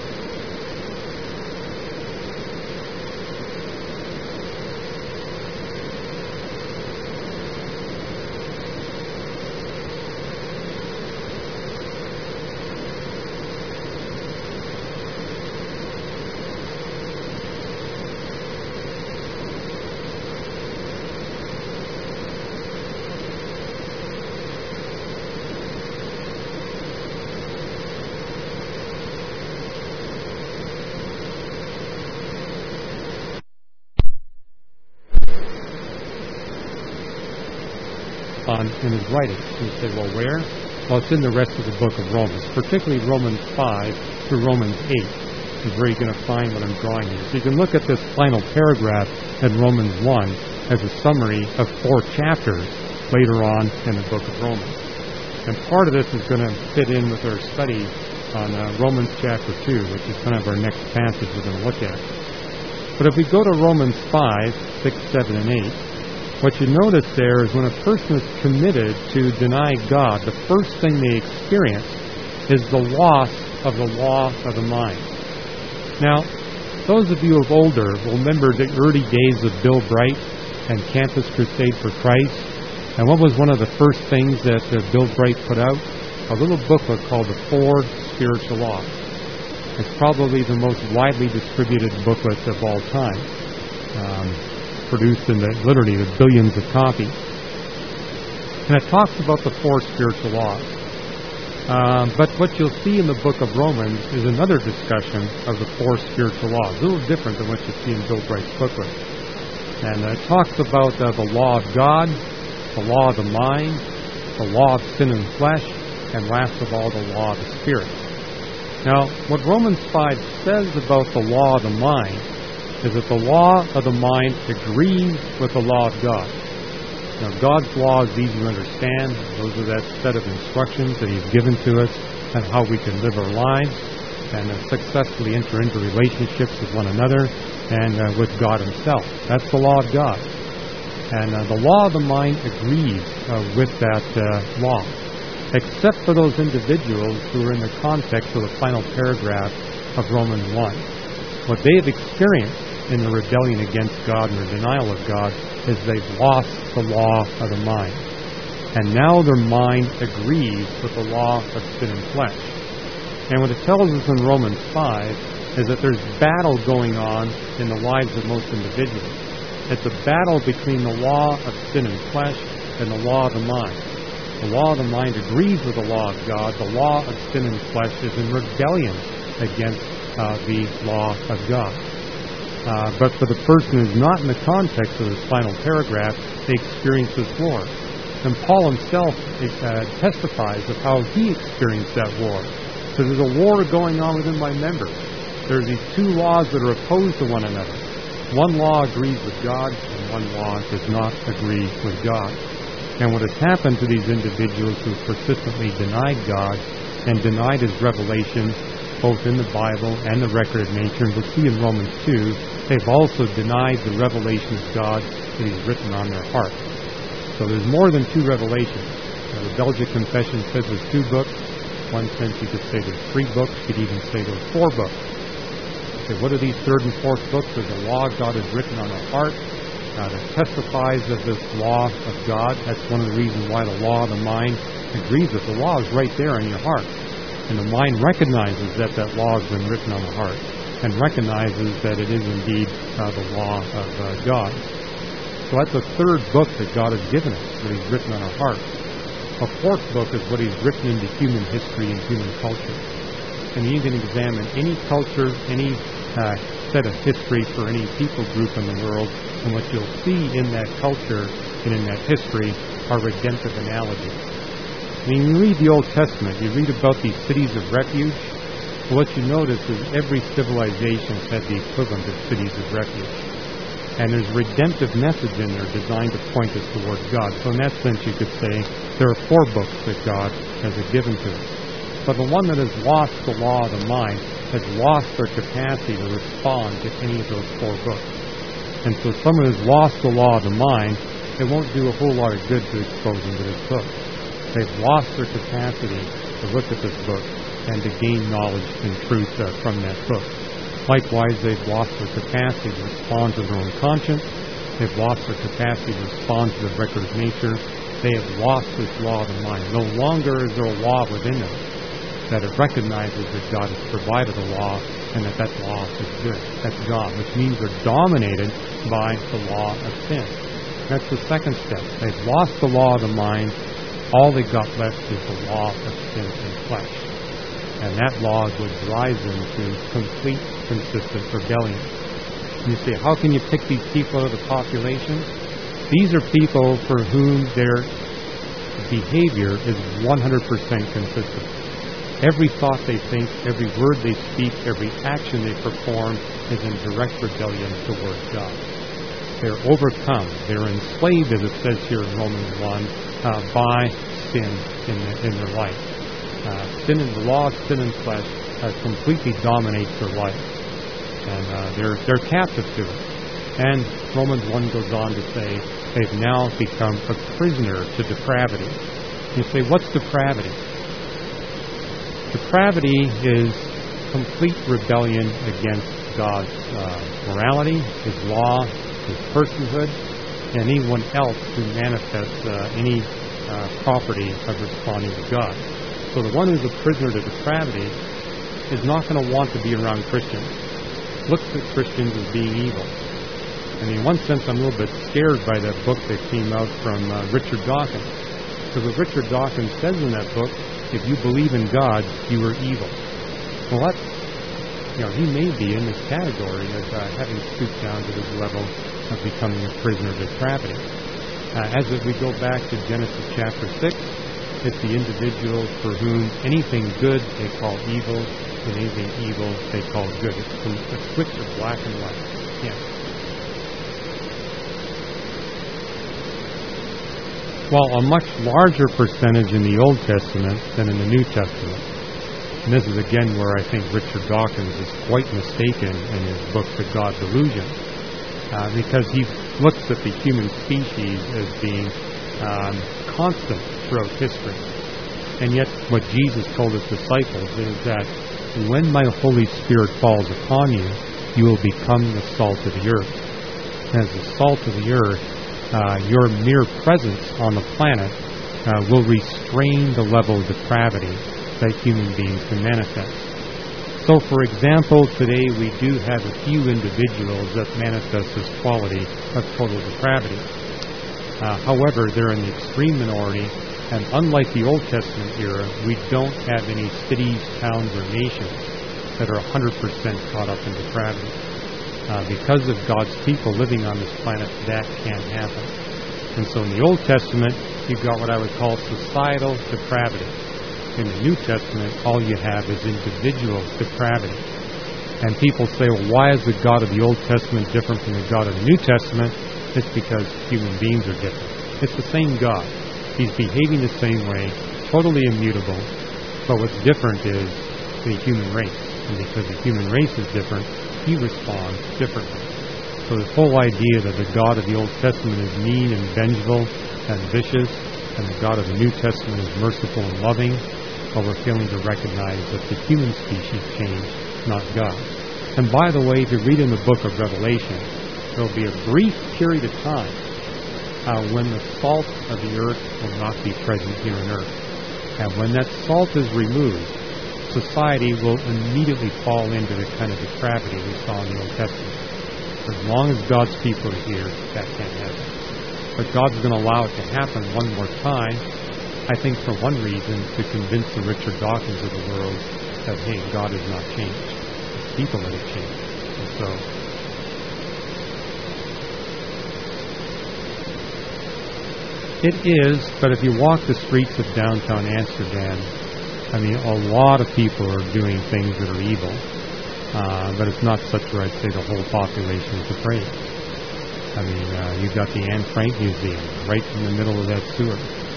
in his writing. And you say, well, where? Well, it's in the rest of the book of Romans, particularly Romans 5 through Romans 8 is where you're going to find what I'm drawing here. So you can look at this final paragraph in Romans 1 as a summary of 4 chapters later on in the book of Romans. And part of this is going to fit in with our study on Romans chapter 2, which is kind of our next passage we're going to look at. But if we go to Romans 5, 6, 7, and 8, what you notice there is when a person is committed to deny God, the first thing they experience is the loss of the law of the mind. Now, those of you who are older will remember the early days of Bill Bright and Campus Crusade for Christ. And what was one of the first things that Bill Bright put out? A little booklet called The 4 Spiritual Laws. It's probably the most widely distributed booklet of all time. Produced in literally the billions of copies. And it talks about the 4 spiritual laws. But what you'll see in the book of Romans is another discussion of the 4 spiritual laws, a little different than what you see in Bill Bright's booklet. And it talks about the law of God, the law of the mind, the law of sin and flesh, and last of all, the law of the Spirit. Now, what Romans 5 says about the law of the mind is that the law of the mind agrees with the law of God. Now, God's law is easy to understand. Those are that set of instructions that He's given to us and how we can live our lives. and successfully enter into relationships with one another and with God Himself. That's the law of God. And the law of the mind agrees with that law, except for those individuals who are in the context of the final paragraph of Romans 1. What they have experienced in the rebellion against God and the denial of God is they've lost the law of the mind. And now their mind agrees with the law of sin and flesh. And what it tells us in Romans 5 is that there's battle going on in the lives of most individuals. It's a battle between the law of sin and flesh and the law of the mind. The law of the mind agrees with the law of God. The law of sin and flesh is in rebellion against the law of God. But for the person who's not in the context of this final paragraph, they experience this war. And Paul himself testifies of how he experienced that war. So there's a war going on within my members. There's these two laws that are opposed to one another. One law agrees with God, and one law does not agree with God. And what has happened to these individuals who persistently denied God and denied His revelation, both in the Bible and the record of nature, and we'll see in Romans 2, they've also denied the revelation of God that He's written on their heart. So there's more than two revelations. The Belgic Confession says there's 2 books. One sense you could say there's 3 books. You could even say there's 4 books. So what are these 3rd and 4th books? There's a law God has written on our heart that testifies of this law of God. That's one of the reasons why the law of the mind agrees with. The law is right there in your heart. And the mind recognizes that that law has been written on the heart and recognizes that it is indeed the law of God. So that's the 3rd book that God has given us, that He's written on our heart. A 4th book is what He's written into human history and human culture. And you can examine any culture, any set of history for any people group in the world, and what you'll see in that culture and in that history are redemptive analogies. When you read the Old Testament, you read about these cities of refuge. What you notice is every civilization had the equivalent of cities of refuge. And there's a redemptive message in there designed to point us towards God. So in that sense, you could say there are 4 books that God has given to us. But the one that has lost the law of the mind has lost their capacity to respond to any of those 4 books. And so someone who's lost the law of the mind, it won't do a whole lot of good to expose them to this book. They've lost their capacity to look at this book and to gain knowledge and truth from that book. Likewise, they've lost their capacity to respond to their own conscience. They've lost their capacity to respond to the record of nature. They have lost this law of the mind. No longer is there a law within them that it recognizes that God has provided a law and that that law is good. That's God, which means they're dominated by the law of sin. That's the second step. They've lost the law of the mind. All they've got left is the law of sin and flesh. And that law is what drives them to complete, consistent rebellion. And you say, how can you pick these people out of the population? These are people for whom their behavior is 100% consistent. Every thought they think, every word they speak, every action they perform is in direct rebellion towards God. They're overcome. They're enslaved, as it says here in Romans 1, by sin in their life. Sin and the law of sin and flesh completely dominates their life. And they're captive to it. And Romans 1 goes on to say they've now become a prisoner to depravity. You say, what's depravity? Depravity is complete rebellion against God's morality, His law, His personhood, and anyone else who manifests any property of responding to God. So the one who's a prisoner to depravity is not going to want to be around Christians. Looks at Christians as being evil. And in one sense, I'm a little bit scared by that book that came out from Richard Dawkins. Because what Richard Dawkins says in that book, if you believe in God, you are evil. Well, that's, he may be in this category of having stooped down to this level of becoming a prisoner of depravity. As we go back to Genesis chapter 6, it's the individuals for whom anything good they call evil, and anything evil they call good. It's a switch of black and white. Yeah. While a much larger percentage in the Old Testament than in the New Testament. And this is again where I think Richard Dawkins is quite mistaken in his book, The God Delusion, because he looks at the human species as being constant throughout history. And yet what Jesus told his disciples is that when my Holy Spirit falls upon you, you will become the salt of the earth. As the salt of the earth, your mere presence on the planet will restrain the level of depravity that human beings can manifest. So, for example, today we do have a few individuals that manifest this quality of total depravity. However, they're in the extreme minority, and unlike the Old Testament era, we don't have any cities, towns, or nations that are 100% caught up in depravity. Because of God's people living on this planet, that can't happen. And so in the Old Testament, you've got what I would call societal depravity. In the New Testament, all you have is individual depravity. And people say, well, why is the God of the Old Testament different from the God of the New Testament? It's because human beings are different. It's the same God. He's behaving the same way, totally immutable. But what's different is the human race. And because the human race is different, he responds differently. So this whole idea that the God of the Old Testament is mean and vengeful and vicious, and the God of the New Testament is merciful and loving, well, we're failing to recognize that the human species changed, not God. And by the way, if you read in the book of Revelation, there will be a brief period of time when the salt of the earth will not be present here on earth. And when that salt is removed, society will immediately fall into the kind of depravity we saw in the Old Testament. As long as God's people are here, that can't happen. But God's going to allow it to happen one more time, I think for one reason, to convince the Richard Dawkins of the world that, hey, God has not changed. It's people that have changed. And so, it is, but if you walk the streets of downtown Amsterdam, I mean, a lot of people are doing things that are evil, but it's not such where I'd say the whole population is depraved. I mean, you've got the Anne Frank Museum right in the middle of that sewer.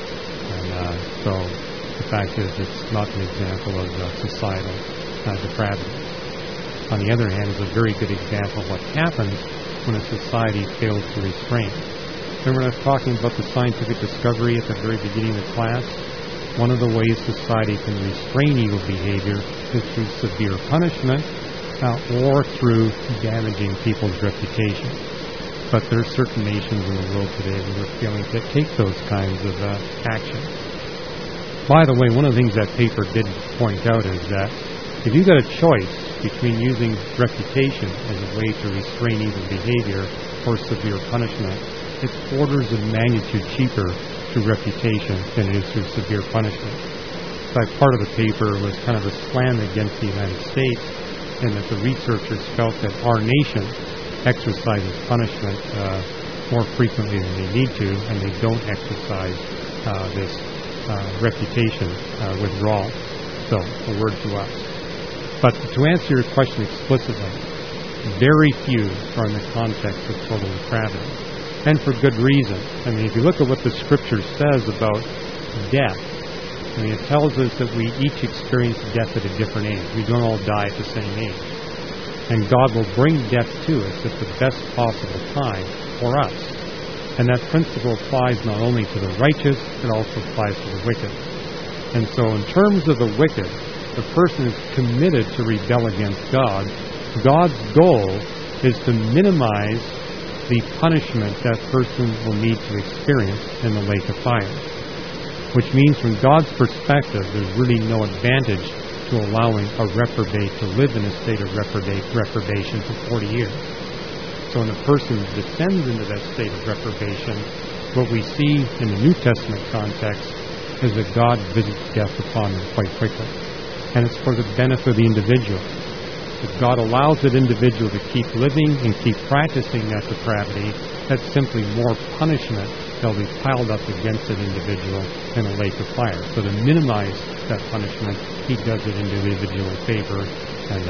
And so the fact is it's not an example of societal depravity. On the other hand, it's a very good example of what happens when a society fails to restrain. Remember when I was talking about the scientific discovery at the very beginning of the class? One of the ways society can restrain evil behavior is through severe punishment or through damaging people's reputation. But there are certain nations in the world today that are failing to take those kinds of actions. By the way, one of the things that paper did point out is that if you've got a choice between using reputation as a way to restrain evil behavior or severe punishment, it's orders of magnitude cheaper through reputation than it is through severe punishment. In fact, part of the paper was kind of a slam against the United States, and that the researchers felt that our nation exercises punishment more frequently than they need to, and they don't exercise this reputation withdrawal. So, a word to us. But to answer your question explicitly, very few are in the context of total depravity. And for good reason. I mean, if you look at what the Scripture says about death, I mean, it tells us that we each experience death at a different age. We don't all die at the same age. And God will bring death to us at the best possible time for us. And that principle applies not only to the righteous, it also applies to the wicked. And so in terms of the wicked, the person is committed to rebel against God. God's goal is to minimize the punishment that person will need to experience in the lake of fire. Which means from God's perspective, there's really no advantage to allowing a reprobate to live in a state of reprobation for 40 years. So when a person descends into that state of reprobation, what we see in the New Testament context is that God visits death upon them quite quickly. And it's for the benefit of the individual. If God allows that individual to keep living and keep practicing that depravity, that's simply more punishment that'll be piled up against that individual in a lake of fire. So to minimize that punishment, he does it in the individual's favor and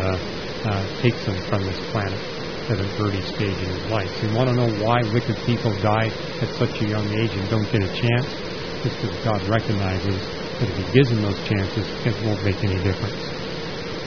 takes them from this planet at an early stage in his life. So you want to know why wicked people die at such a young age and don't get a chance? It's because God recognizes that if he gives them those chances, it won't make any difference.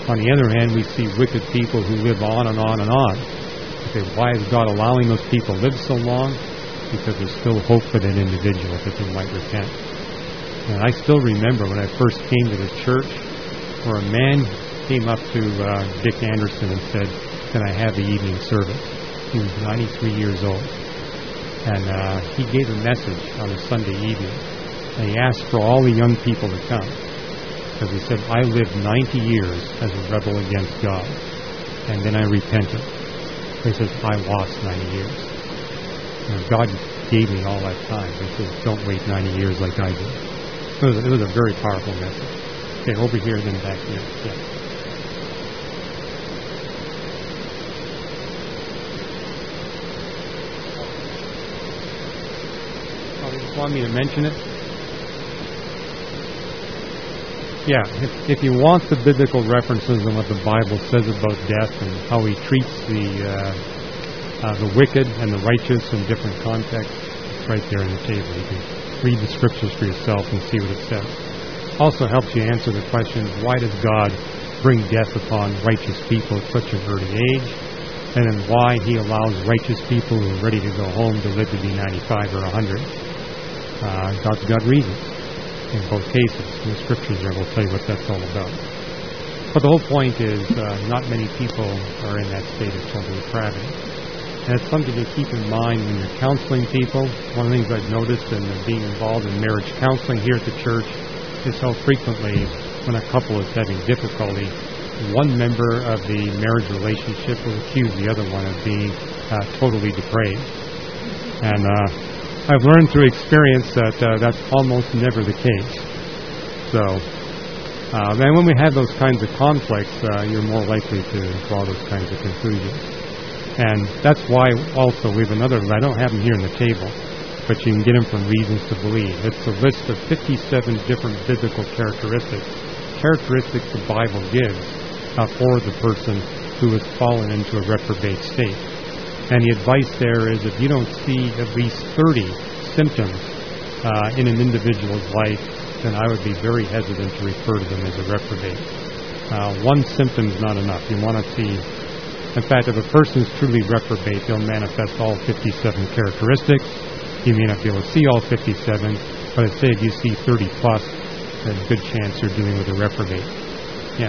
On the other hand, we see wicked people who live on and on and on. Okay, why is God allowing those people to live so long? Because there's still hope for that individual that they might repent. And I still remember when I first came to this church, where a man came up to Dick Anderson and said, "Can I have the evening service?" He was 93 years old. And he gave a message on a Sunday evening. And he asked for all the young people to come. Because he said, "I lived 90 years as a rebel against God. And then I repented." He says, "I lost 90 years. And God gave me all that time." He says, "Don't wait 90 years like I did." It was a very powerful message. Okay, over here, then back here. Yeah. You just want me to mention it? Yeah, if you want the biblical references and what the Bible says about death and how He treats the wicked and the righteous in different contexts, it's right there on the table. You can read the scriptures for yourself and see what it says. Also helps you answer the question, why does God bring death upon righteous people at such an early age? And then why He allows righteous people who are ready to go home to live to be 95 or 100. God's got reasons in both cases. And the scriptures there will tell you what that's all about. But the whole point is not many people are in that state of total depravity. And it's something to keep in mind when you're counseling people. One of the things I've noticed in being involved in marriage counseling here at the church is how frequently when a couple is having difficulty, one member of the marriage relationship will accuse the other one of being totally depraved. And I've learned through experience that that's almost never the case. So, then when we have those kinds of conflicts, you're more likely to draw those kinds of conclusions. And that's why also we have another, I don't have them here on the table, but you can get them from Reasons to Believe. It's a list of 57 different biblical characteristics the Bible gives for the person who has fallen into a reprobate state. And the advice there is if you don't see at least 30 symptoms in an individual's life, then I would be very hesitant to refer to them as a reprobate. One symptom is not enough. You want to see, in fact, if a person is truly reprobate, they'll manifest all 57 characteristics. You may not be able to see all 57, but I'd say if you see 30 plus, there's a good chance you're dealing with a reprobate. Yes.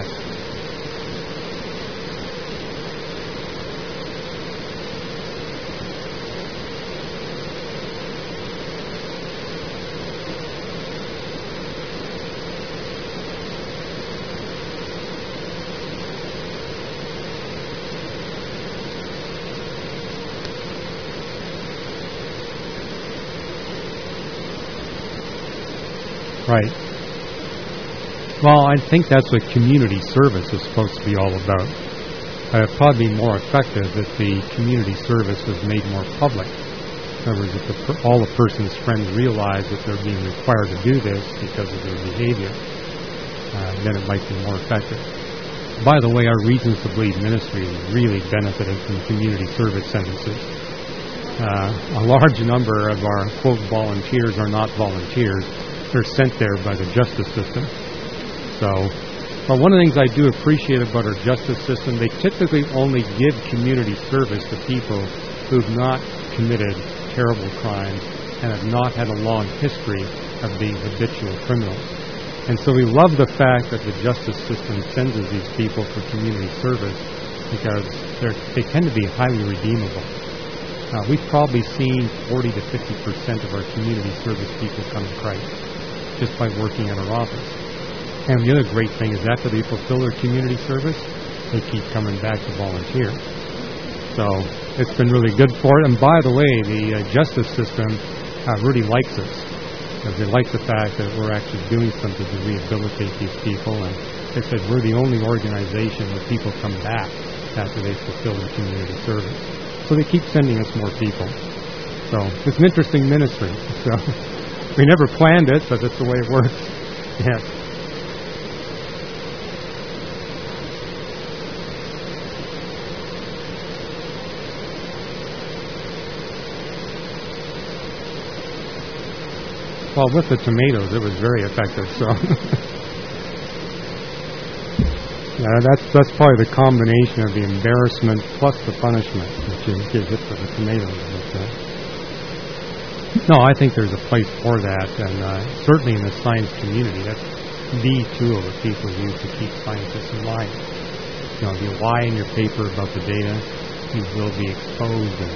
Right. Well, I think that's what community service is supposed to be all about. It'd probably be more effective if the community service was made more public. In other words, if all the person's friends realize that they're being required to do this because of their behavior, then it might be more effective. By the way, our Reasons to Believe ministry really benefited from community service sentences. A large number of our, quote, volunteers are not volunteers. They're sent there by the justice system. So, but one of the things I do appreciate about our justice system, they typically only give community service to people who've not committed terrible crimes and have not had a long history of being habitual criminals. And so we love the fact that the justice system sends us these people for community service because they tend to be highly redeemable. We've probably seen 40 to 50% of our community service people come to Christ just by working at our office. And the other great thing is after they fulfill their community service, they keep coming back to volunteer. So it's been really good for it. And by the way, the justice system really likes us because they like the fact that we're actually doing something to rehabilitate these people. And they said we're the only organization where people come back after they fulfill their community service. So they keep sending us more people. So it's an interesting ministry. So we never planned it, but that's the way it works. Yes. Well, with the tomatoes, it was very effective. So, That's probably the combination of the embarrassment plus the punishment, which you get hit with a tomato. No, I think there's a place for that, and certainly in the science community, that's the tool that people use to keep scientists in line. If you lie in your paper about the data, you will be exposed, and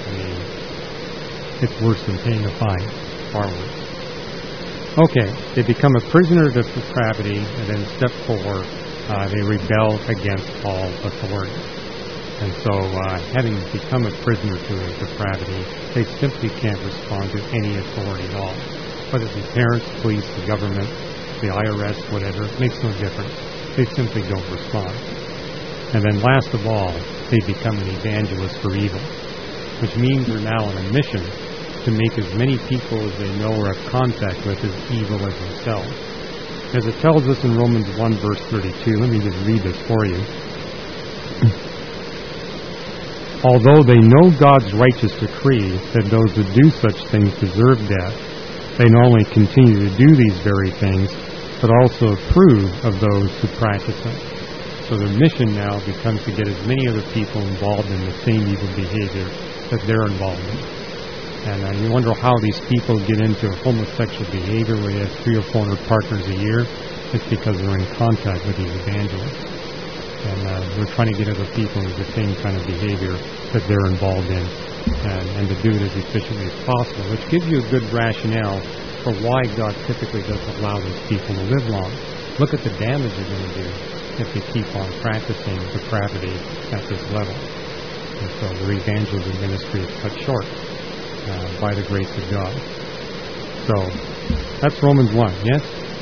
it's worse than paying a fine, far worse. Okay, they become a prisoner to depravity, and then step 4, they rebel against all authority. And so, having become a prisoner to depravity, they simply can't respond to any authority at all. Whether it be parents, police, the government, the IRS, whatever, it makes no difference. They simply don't respond. And then last of all, they become an evangelist for evil, which means they're now on a mission to make as many people as they know or have contact with as evil as themselves. As it tells us in Romans 1 verse 32, let me just read this for you. Although they know God's righteous decree that those who do such things deserve death, they not only continue to do these very things, but also approve of those who practice them. So their mission now becomes to get as many other people involved in the same evil behavior that they're involved in. And you wonder how these people get into homosexual behavior where they have 300 or 400 partners a year. It's because they're in contact with these evangelists. And we're trying to get other people into the same kind of behavior that they're involved in, and to do it as efficiently as possible, which gives you a good rationale for why God typically doesn't allow these people to live long. Look at the damage they're going to do if they keep on practicing depravity at this level. And so their evangelism ministry is cut short by the grace of God. So that's Romans 1, yes?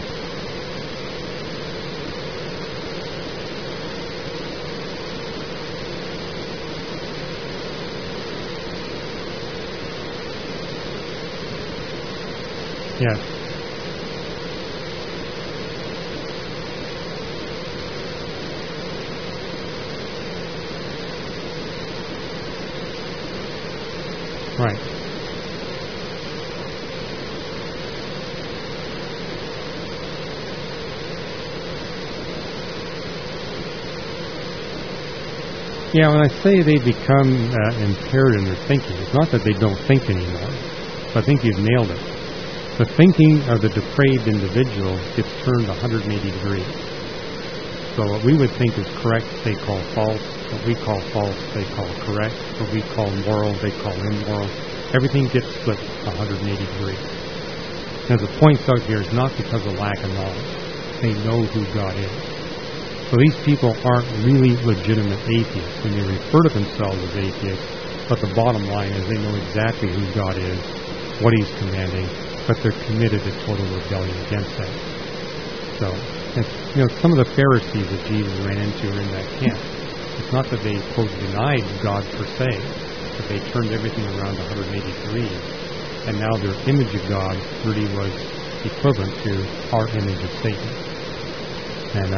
Yes. Right. Yeah, when I say they become impaired in their thinking, it's not that they don't think anymore. I think you've nailed it. The thinking of the depraved individual gets turned 180 degrees. So what we would think is correct, they call false. What we call false, they call correct. What we call moral, they call immoral. Everything gets flipped 180 degrees. Now, the point out here is not because of lack of knowledge. They know who God is. So these people aren't really legitimate atheists when they refer to themselves as atheists, but the bottom line is they know exactly who God is, what He's commanding, but they're committed to total rebellion against that. So, some of the Pharisees that Jesus ran into are in that camp. It's not that they, quote, denied God per se, but they turned everything around 180 degrees, and now their image of God really was equivalent to our image of Satan. And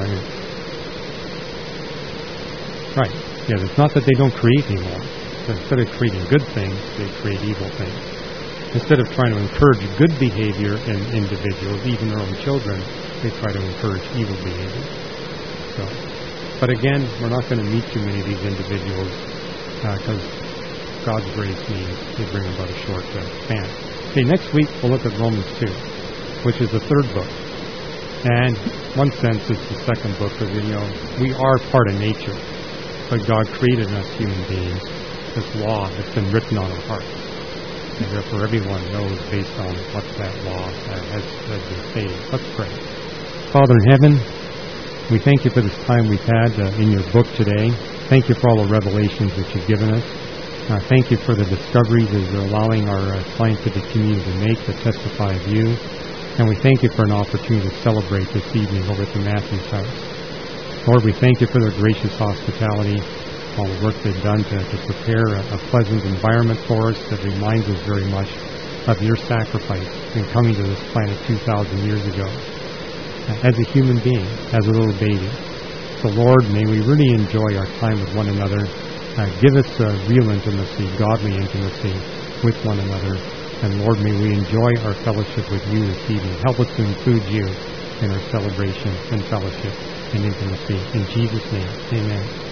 right. Yeah, it's not that they don't create anymore. Instead of creating good things, they create evil things. Instead of trying to encourage good behavior in individuals, even their own children, they try to encourage evil behavior. But again, we're not going to meet too many of these individuals because God's grace means they bring about a short span. Okay, next week we'll look at Romans 2, which is the third book. And in one sense, it's the second book because, we are part of nature. But God created us human beings, this law that's been written on our hearts. And therefore everyone knows based on what that law has been stated. Let's pray. Father in heaven, we thank you for this time we've had in your book today. Thank you for all the revelations that you've given us. Thank you for the discoveries that you're allowing our scientific community to make that testify of you. And we thank you for an opportunity to celebrate this evening over at the Matthews House. Lord, we thank you for their gracious hospitality, all the work they've done to prepare a pleasant environment for us that reminds us very much of your sacrifice in coming to this planet 2,000 years ago as a human being, as a little baby. So, Lord, may we really enjoy our time with one another. Give us real intimacy, godly intimacy with one another. And, Lord, may we enjoy our fellowship with you this evening. Help us to include you in our celebration and fellowship. and intimacy. In Jesus' name, amen.